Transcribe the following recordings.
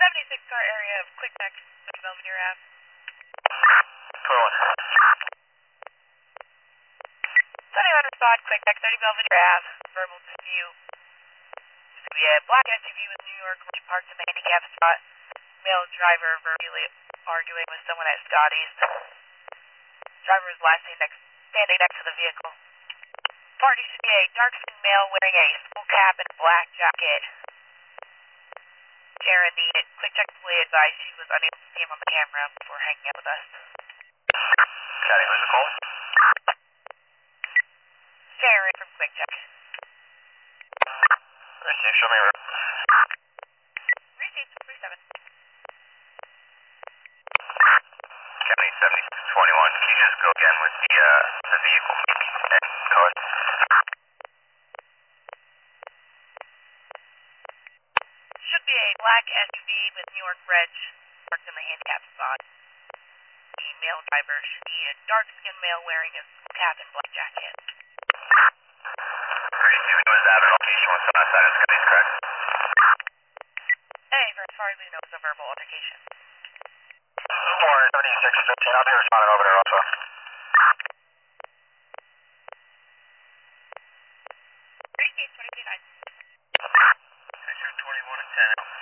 76 car area of Quick Tech, 30 Belvedere Ave. 21. 71 respond, Quick Tech, 30 Belvedere Ave. Verbal dispute. This could be a black SUV with New York Red parked in the handicap spot. Male driver verbally arguing with someone at Scotty's. Driver is last seen standing next to the vehicle. Party should be a dark-skinned male wearing a skull cap and black jacket. Karen, the Quick Tech employee advised she was unable to see him on the camera before hanging out with us. Chatting, who's the call? Karen from Quick Tech. Receive, show me around. Received 37. County 7621, can you just go again with the vehicle make and color? Should be a black SUV with New York Red parked in the handicap spot. The male driver should be a dark-skinned male wearing a skull cap and black jacket. Receive, was that an location with someone outside of Scotty's, correct? Hey, for as far as we know, it's a verbal altercation. 7615, I'll be responding over there also. Received 22-9. Picture 21 and 10 out.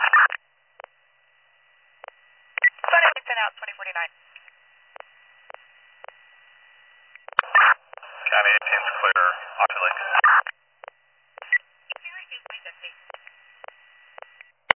Sunday 10 out, 2049. County 18's clear, Oculate.